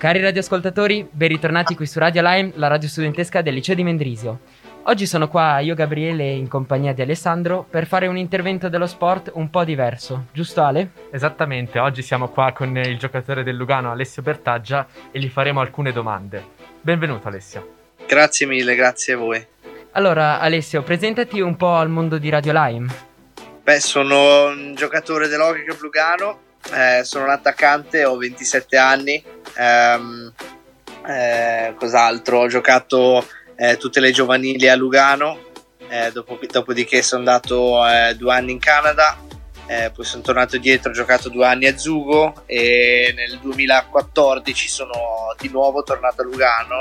Cari radioascoltatori, ben ritornati qui su Radio Lime, la radio studentesca del liceo di Mendrisio. Oggi sono qua io, Gabriele, in compagnia di Alessandro, per fare un intervento dello sport un po' diverso, giusto Ale? Esattamente, oggi siamo qua con il giocatore del Lugano, Alessio Bertaggia, e gli faremo alcune domande. Benvenuto Alessio. Grazie mille, grazie a voi. Allora Alessio, presentati un po' al mondo di Radio Lime. Sono un giocatore dell'Hockey Club Lugano, sono un attaccante, ho 27 anni. Cos'altro? Ho giocato tutte le giovanili a Lugano, dopodiché sono andato 2 anni in Canada, poi sono tornato dietro, ho giocato 2 anni a Zugo e nel 2014 sono di nuovo tornato a Lugano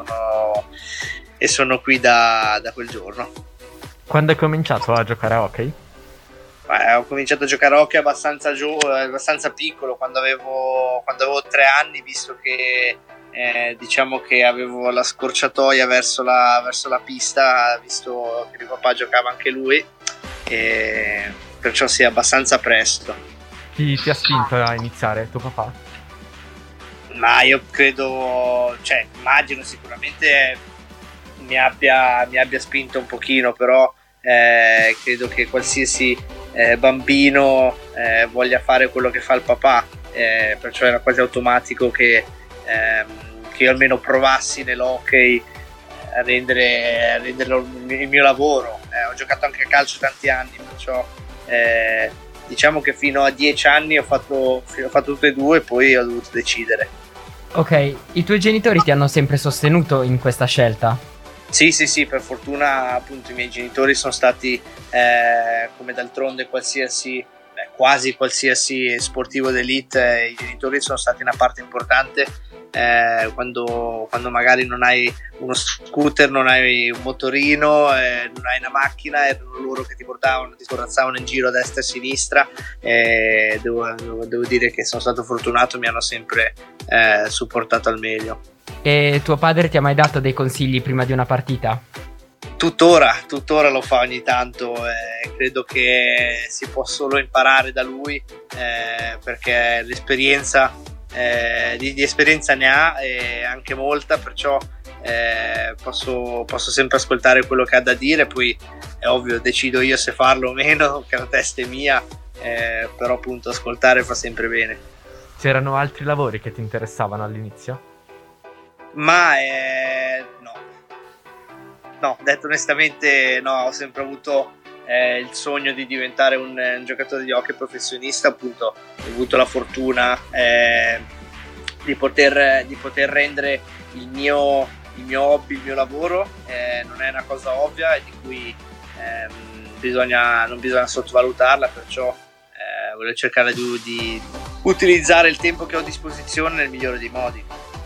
e sono qui da quel giorno. Quando hai cominciato a giocare a hockey? Ho cominciato a giocare a hockey abbastanza piccolo, quando avevo 3 anni, visto che diciamo che avevo la scorciatoia verso la pista, visto che mio papà giocava anche lui, e perciò sì, abbastanza presto. Chi ti ha spinto a iniziare, tuo papà? Ma io credo, immagino sicuramente mi abbia spinto un pochino, però credo che qualsiasi bambino voglia fare quello che fa il papà, perciò era quasi automatico che io almeno provassi nell'hockey a renderlo il mio lavoro. Ho giocato anche a calcio tanti anni, perciò diciamo che fino a 10 anni ho fatto tutte e due, e poi ho dovuto decidere. Ok, i tuoi genitori ti hanno sempre sostenuto in questa scelta? Sì, per fortuna appunto i miei genitori sono stati, come d'altronde quasi qualsiasi sportivo d'elite, i genitori sono stati una parte importante quando magari non hai uno scooter, non hai un motorino, non hai una macchina, erano loro che ti corazzavano in giro a destra e a sinistra, e devo dire che sono stato fortunato, mi hanno sempre supportato al meglio. E tuo padre ti ha mai dato dei consigli prima di una partita? Tuttora lo fa ogni tanto, credo che si può solo imparare da lui, perché l'esperienza di esperienza ne ha, anche molta, perciò posso sempre ascoltare quello che ha da dire, poi è ovvio, decido io se farlo o meno, che la testa è mia, però appunto ascoltare fa sempre bene. C'erano altri lavori che ti interessavano all'inizio? Ma no, detto onestamente no, ho sempre avuto il sogno di diventare un giocatore di hockey professionista, appunto ho avuto la fortuna di poter rendere il mio hobby, il mio lavoro, non è una cosa ovvia e di cui non bisogna sottovalutarla, perciò voglio cercare di utilizzare il tempo che ho a disposizione nel migliore dei modi.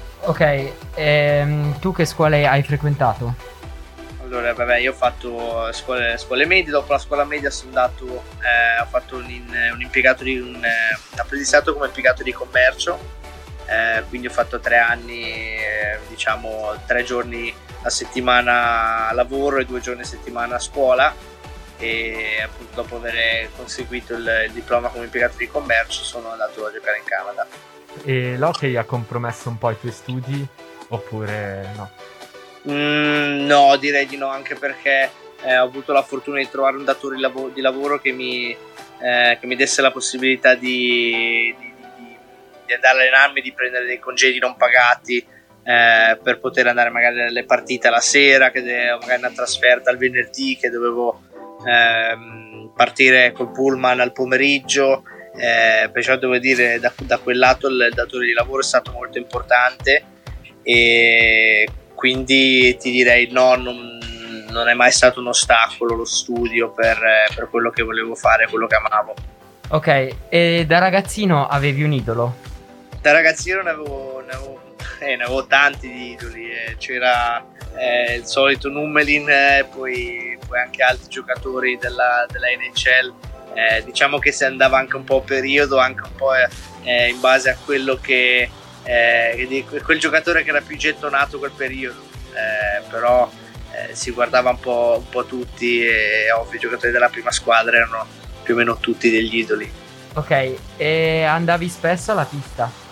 Ok, tu che scuole hai frequentato? Allora, io ho fatto scuole medie, dopo la scuola media sono andato, ho fatto un apprendistato come impiegato di commercio, quindi ho fatto 3 anni, 3 giorni a settimana lavoro e 2 giorni a settimana a scuola, e appunto dopo aver conseguito il diploma come impiegato di commercio sono andato a giocare in Canada. E l'hockey ha compromesso un po' i tuoi studi oppure no? No, direi di no, anche perché ho avuto la fortuna di trovare un datore di lavoro che mi desse la possibilità di andare a allenarmi, di prendere dei congedi non pagati, per poter andare magari alle partite la sera, magari una trasferta il venerdì che dovevo partire col pullman al pomeriggio. Perciò devo dire, da quel lato il datore di lavoro è stato molto importante, e quindi ti direi no, non è mai stato un ostacolo lo studio per quello che volevo fare, quello che amavo. Ok, e da ragazzino avevi un idolo? Da ragazzino ne avevo tanti di idoli, c'era il solito Nummelin, poi anche altri giocatori della NHL. Diciamo che si andava anche un po' a periodo, anche un po' in base a quello che quel giocatore che era più gettonato quel periodo, però si guardava un po' tutti, e ovvio i giocatori della prima squadra erano più o meno tutti degli idoli. Ok, e andavi spesso alla pista?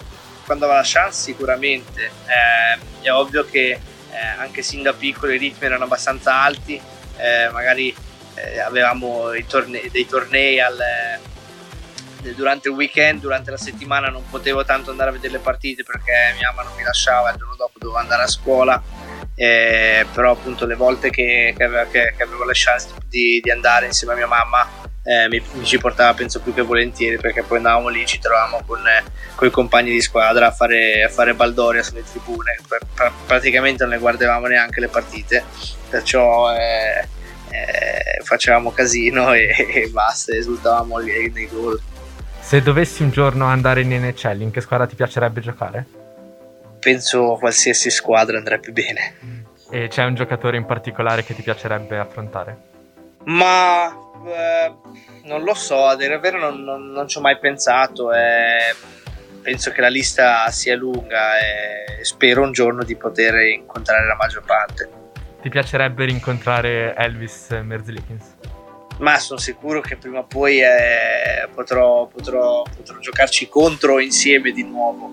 quando aveva la chance sicuramente. È ovvio che anche sin da piccolo i ritmi erano abbastanza alti, magari avevamo dei tornei durante il weekend, durante la settimana non potevo tanto andare a vedere le partite perché mia mamma non mi lasciava, il giorno dopo dovevo andare a scuola, però appunto le volte che avevo la chance di andare insieme a mia mamma mi ci portava, penso, più che volentieri, perché poi andavamo lì, ci trovavamo con i compagni di squadra a fare baldoria sulle tribune, praticamente non le guardavamo neanche le partite, perciò facevamo casino e basta, esultavamo nei gol. Se dovessi un giorno andare in NHL, in che squadra ti piacerebbe giocare? Penso qualsiasi squadra andrebbe bene. E c'è un giocatore in particolare che ti piacerebbe affrontare? Ma non lo so, a dire il vero non ci ho mai pensato. Penso che la lista sia lunga e spero un giorno di poter incontrare la maggior parte. Ti piacerebbe rincontrare Elvis Merzlikins? Ma sono sicuro che prima o poi potrò giocarci contro insieme di nuovo.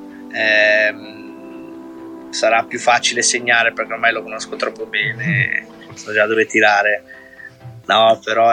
Sarà più facile segnare perché ormai lo conosco troppo bene, so già dove tirare. No, però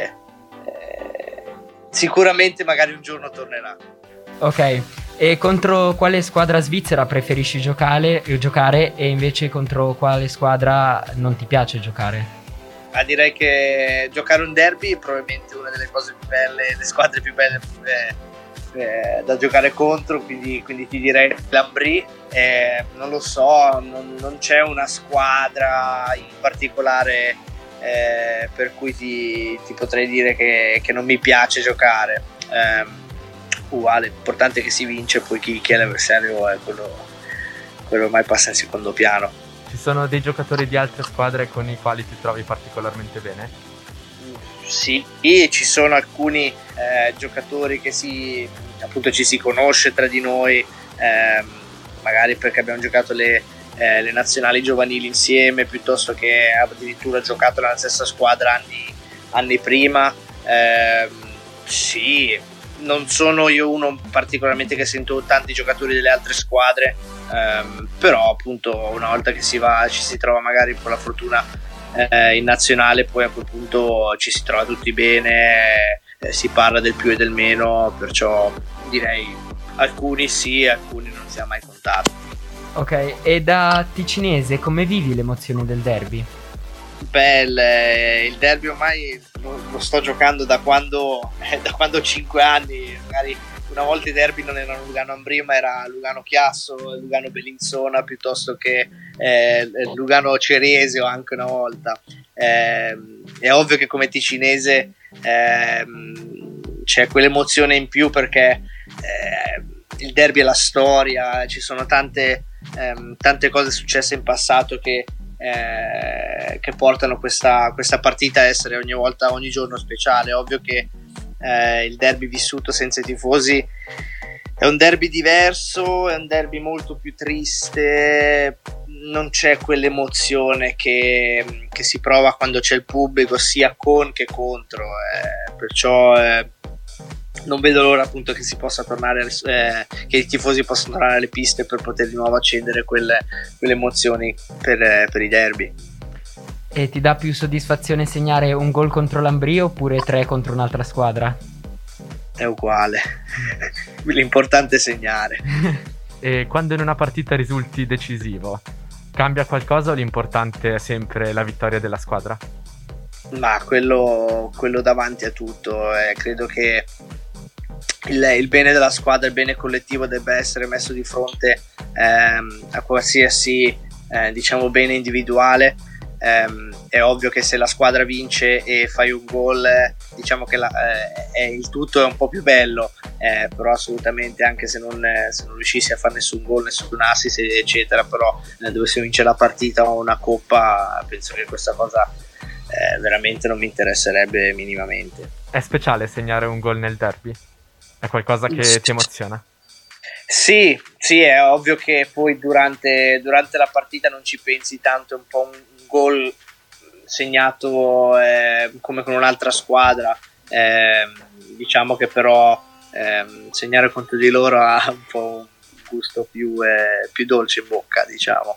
sicuramente magari un giorno tornerà. Ok, e contro quale squadra svizzera preferisci giocare e invece contro quale squadra non ti piace giocare? Ma direi che giocare un derby è probabilmente una delle cose più belle, le squadre più belle da giocare contro, quindi ti direi l'Ambry. Non lo so, non c'è una squadra in particolare per cui ti potrei dire che non mi piace giocare. Uguale, l'importante è che si vince, poi chi è l'avversario è quello ormai passa in secondo piano. Ci sono dei giocatori di altre squadre con i quali ti trovi particolarmente bene? Sì, e ci sono alcuni giocatori che appunto ci si conosce tra di noi, magari perché abbiamo giocato le nazionali giovanili insieme, piuttosto che addirittura giocato nella stessa squadra anni prima. Sì, non sono io uno particolarmente che sento tanti giocatori delle altre squadre, però appunto una volta che ci si trova magari con la fortuna in nazionale, poi a quel punto ci si trova tutti bene, si parla del più e del meno, perciò direi alcuni sì, alcuni non si ha mai contato. Ok, e da ticinese come vivi le emozioni del derby? Beh, il derby ormai lo sto giocando da quando ho 5 anni. Magari una volta i derby non erano Lugano Ambrì, ma era Lugano Chiasso, Lugano Bellinzona, piuttosto che Lugano Ceresio anche una volta. È ovvio che come ticinese c'è quell'emozione in più, perché il derby è la storia, ci sono tante cose successe in passato che portano questa partita a essere ogni giorno speciale. È ovvio che il derby vissuto senza i tifosi è un derby diverso, è un derby molto più triste, non c'è quell'emozione che si prova quando c'è il pubblico, sia con che contro, perciò non vedo l'ora appunto che si possa tornare, che i tifosi possano tornare alle piste per poter di nuovo accendere quelle emozioni per i derby. E ti dà più soddisfazione segnare un gol contro l'Ambrì oppure 3 contro un'altra squadra? È uguale. L'importante è segnare. E quando in una partita risulti decisivo, cambia qualcosa o l'importante è sempre la vittoria della squadra? Ma quello davanti a tutto. Credo che il bene della squadra, il bene collettivo debba essere messo di fronte a qualsiasi diciamo bene individuale. È ovvio che se la squadra vince e fai un gol, diciamo che il tutto è un po' più bello, però assolutamente anche se non riuscissi a fare nessun gol, nessun assist eccetera, però dovessi vincere la partita o una coppa, penso che questa cosa veramente non mi interesserebbe minimamente. È speciale segnare un gol nel derby? È qualcosa che ti emoziona? Sì, è ovvio che poi durante la partita non ci pensi tanto, è un po' un gol segnato come con un'altra squadra, diciamo che però segnare contro di loro ha un po' gusto più dolce in bocca, diciamo.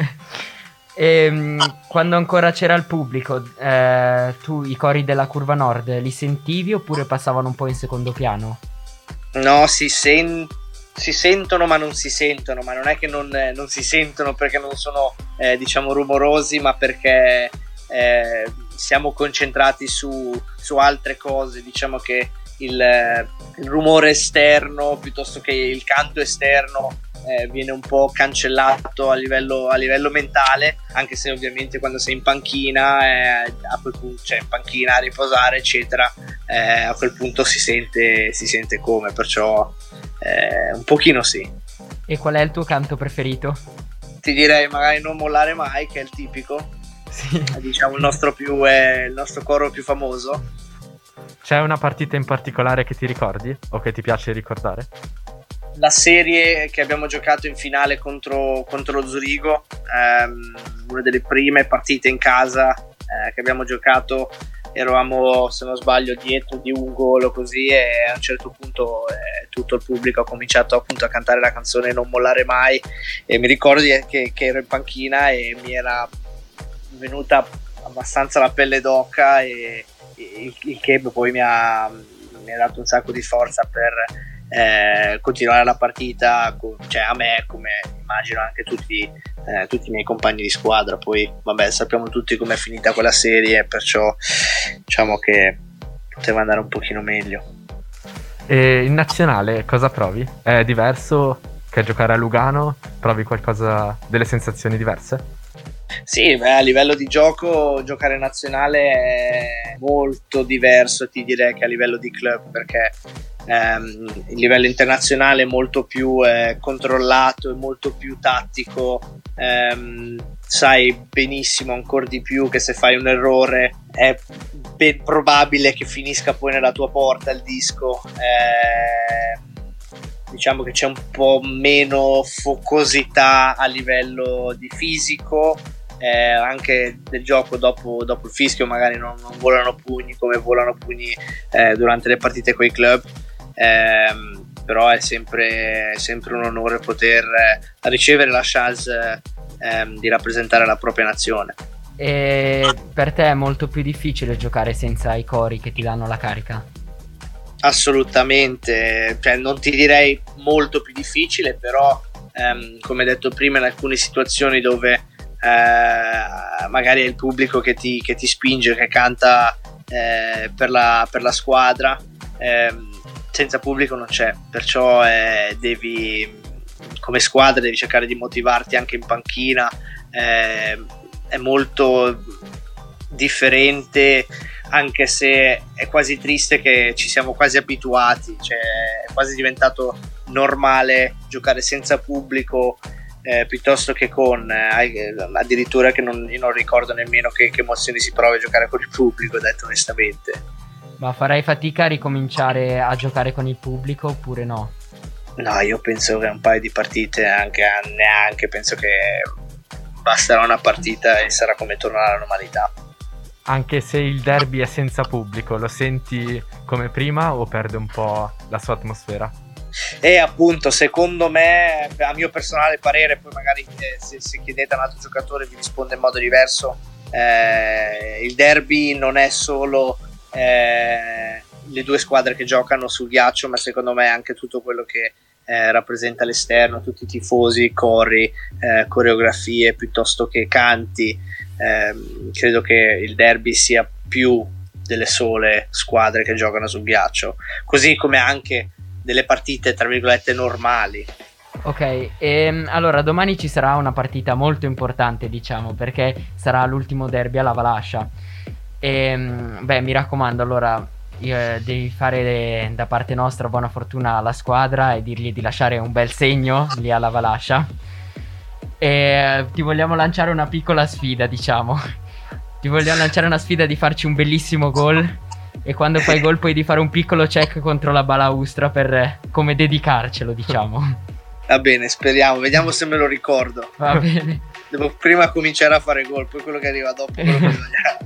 E quando ancora c'era il pubblico, tu i cori della Curva Nord li sentivi oppure passavano un po' in secondo piano? No, si sentono ma non si sentono, ma non è che non si sentono perché non sono diciamo rumorosi, ma perché siamo concentrati su altre cose. Diciamo che il rumore esterno piuttosto che il canto esterno viene un po' cancellato a livello mentale, anche se ovviamente quando sei in panchina a quel punto, cioè in panchina a riposare eccetera, a quel punto si sente come, perciò un pochino sì. E qual è il tuo canto preferito? Ti direi magari Non mollare mai, che è il tipico, Sì. diciamo il nostro coro più famoso. C'è una partita in particolare che ti ricordi o che ti piace ricordare? La serie che abbiamo giocato in finale contro lo Zurigo, una delle prime partite in casa che abbiamo giocato, eravamo, se non sbaglio, dietro di un gol o così, e a un certo punto tutto il pubblico ha cominciato appunto a cantare la canzone Non mollare mai, e mi ricordo che ero in panchina e mi era venuta abbastanza la pelle d'oca, e il che poi mi ha dato un sacco di forza per continuare la partita, cioè a me, come immagino anche tutti i miei compagni di squadra. Poi vabbè, sappiamo tutti com'è finita quella serie, perciò diciamo che poteva andare un pochino meglio. E in nazionale cosa provi? È diverso che giocare a Lugano? Provi qualcosa, delle sensazioni diverse? Sì, a livello di gioco, giocare in nazionale è molto diverso, ti direi, che a livello di club, perché il livello internazionale è molto più controllato e molto più tattico. Sai benissimo ancora di più che se fai un errore è ben probabile che finisca poi nella tua porta il disco. Diciamo che c'è un po' meno focosità a livello di fisico, anche del gioco. Dopo il fischio magari non volano pugni come volano pugni durante le partite coi club, però è sempre un onore poter ricevere la chance di rappresentare la propria nazione. E per te è molto più difficile giocare senza i cori che ti danno la carica? Assolutamente, cioè, non ti direi molto più difficile, però come detto prima, in alcune situazioni dove magari è il pubblico che ti spinge, che canta per la squadra, senza pubblico non c'è, perciò come squadra devi cercare di motivarti anche in panchina. È molto differente, anche se è quasi triste che ci siamo quasi abituati, cioè è quasi diventato normale giocare senza pubblico, piuttosto che con addirittura che io non ricordo nemmeno che emozioni si prova a giocare con il pubblico, detto onestamente. Ma farai fatica a ricominciare a giocare con il pubblico oppure no? No, io penso che un paio di partite, neanche, penso che basterà una partita e sarà come tornare alla normalità. Anche se il derby è senza pubblico, lo senti come prima o perde un po' la sua atmosfera? E appunto, secondo me, a mio personale parere, poi magari se chiedete a un altro giocatore vi risponde in modo diverso, il derby non è solo le due squadre che giocano sul ghiaccio, ma secondo me anche tutto quello che rappresenta l'esterno, tutti i tifosi, cori, coreografie piuttosto che canti. Credo che il derby sia più delle sole squadre che giocano sul ghiaccio, così come anche delle partite tra virgolette normali. Ok, allora domani ci sarà una partita molto importante, diciamo, perché sarà l'ultimo derby alla Valascia. Mi raccomando, allora devi fare da parte nostra buona fortuna alla squadra e dirgli di lasciare un bel segno lì alla Valascia. E ti vogliamo lanciare una piccola sfida, diciamo. Ti vogliamo lanciare una sfida di farci un bellissimo gol, e quando fai gol poi di fare un piccolo check contro la balaustra per come dedicarcelo, diciamo. Va bene, speriamo, vediamo se me lo ricordo. Va bene. Devo prima cominciare a fare gol, poi quello che arriva dopo quello che bisogna.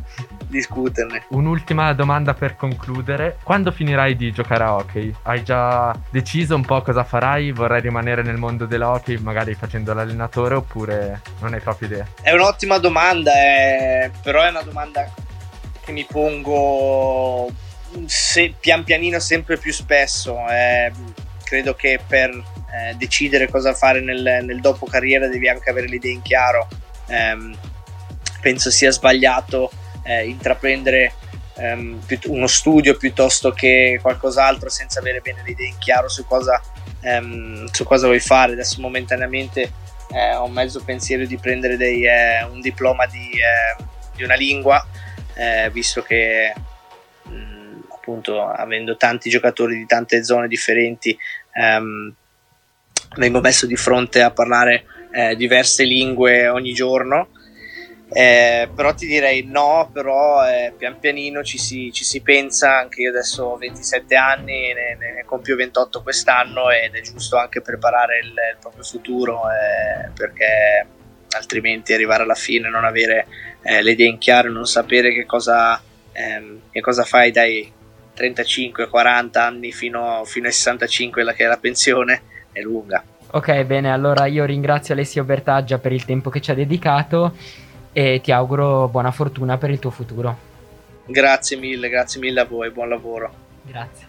discuterne. Un'ultima domanda per concludere. Quando finirai di giocare a hockey? Hai già deciso un po' cosa farai? Vorrai rimanere nel mondo dell'hockey, magari facendo l'allenatore, oppure non hai proprio idea? È un'ottima domanda, però è una domanda che mi pongo pian pianino sempre più spesso. Credo che per decidere cosa fare nel dopo carriera devi anche avere le idee in chiaro. Penso sia sbagliato intraprendere uno studio piuttosto che qualcos'altro senza avere bene le idee in chiaro su cosa vuoi fare. Adesso momentaneamente ho un mezzo pensiero di prendere un diploma di una lingua, visto che appunto avendo tanti giocatori di tante zone differenti vengo messo di fronte a parlare diverse lingue ogni giorno. Però ti direi no, però pian pianino ci si pensa. Anche io adesso ho 27 anni, ne compio 28 quest'anno, ed è giusto anche preparare il proprio futuro, perché altrimenti arrivare alla fine, non avere le idee in chiaro, non sapere che cosa fai dai 35-40 anni fino ai 65, che è la pensione, è lunga. Ok, bene, allora io ringrazio Alessio Bertaggia per il tempo che ci ha dedicato e ti auguro buona fortuna per il tuo futuro. Grazie mille a voi, buon lavoro. Grazie.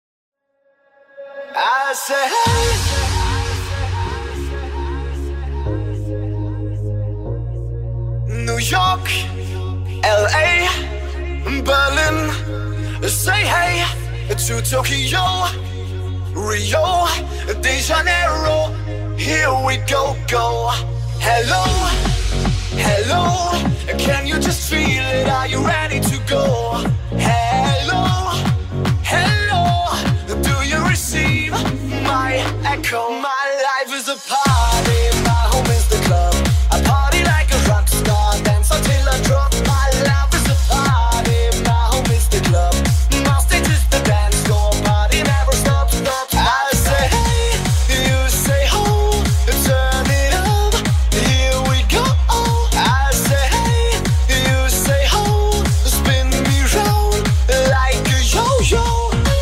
New York, LA, Berlin, say hey to Tokyo, Rio de Janeiro, here we go. Hello, can you just feel it? Are you ready to go? Hello, do you receive my echo? My life is a party, my home is the club. I party like a rock star, dance until I drop. My life is a party, my home is the club. My stage is the dance floor, party never stops. I say hey, you say ho, turn it up, here we go. I say hey, you say ho, spin me round like a yo-yo.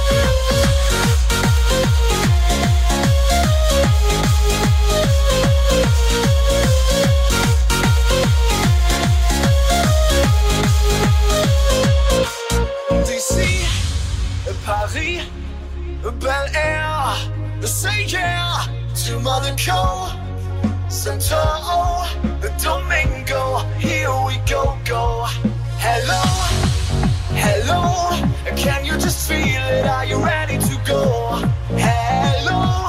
DC, Paris, Bel Air, say yeah to Monaco, Santo Domingo, here we go. Hello, can you just feel it? Are you ready to go? Hello,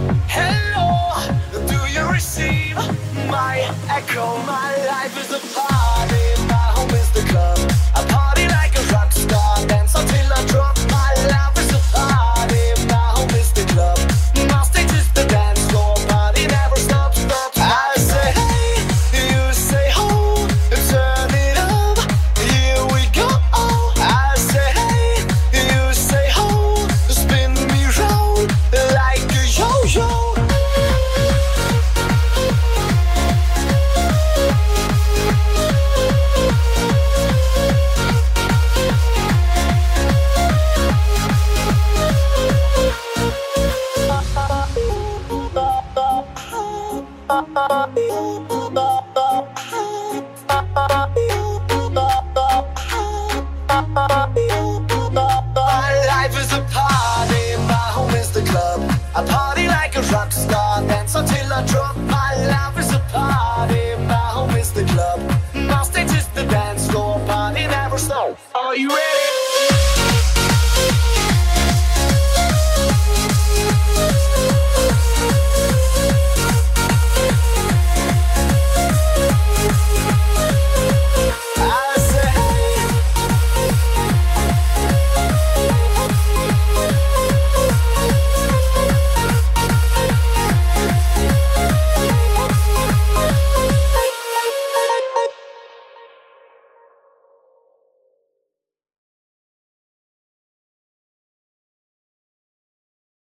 do you receive my echo? My life is a party, my home is the club. I party like a rock star, dance until I drop. My life is a party, my home is the club. My stage is the dance floor, party never stops. I say hey, you say ho, turn it up, here we go. I say hey, you say ho, spin me round like a yo-yo. My life is a party, my home is the club. I party like a rock star, dance until I drop. My life is a party, my home is the club. My stage is the dance floor, party never stops. Are you ready?